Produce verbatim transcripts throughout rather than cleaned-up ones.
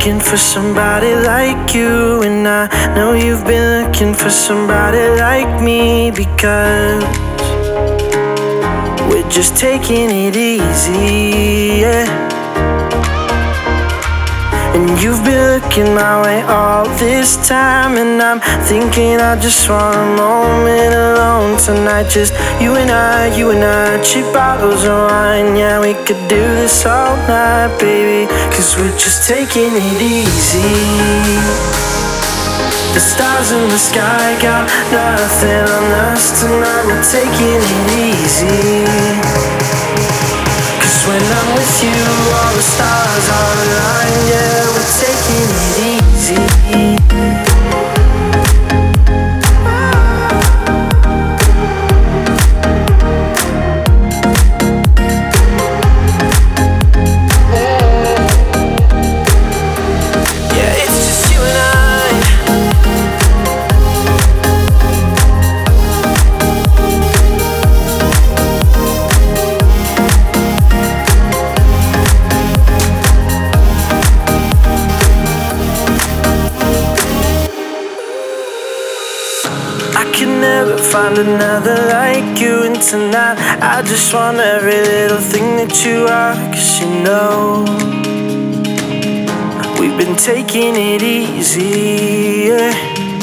looking for somebody like you, and I know you've been looking for somebody like me, because we're just taking it easy, yeah. And you've been looking my way all this time, and I'm thinking I just want a moment alone tonight. Just you and I, you and I, cheap bottles of wine. Yeah, we could do this all night, baby, cause we're just taking it easy. The stars in the sky got nothing on us tonight. We're taking it easy, cause when I'm with you, all the stars are aligned. Yeah, we're taking it easy. Find another like you, and tonight I just want every little thing that you are, cause you know we've been taking it easy, yeah.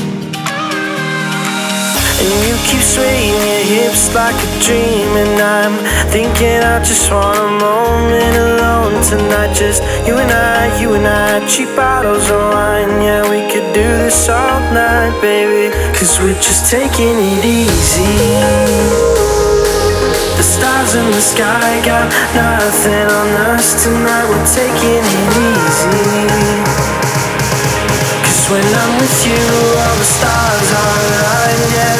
And you keep swaying your hips like a dream, and I'm thinking I just want a moment alone tonight. Just you and I, you and I, cheap bottles of wine. Yeah, we could do this all night, baby, cause we're just taking it easy. The stars in the sky got nothing on us tonight. We're taking it easy, cause when I'm with you, all the stars are aligned, yeah.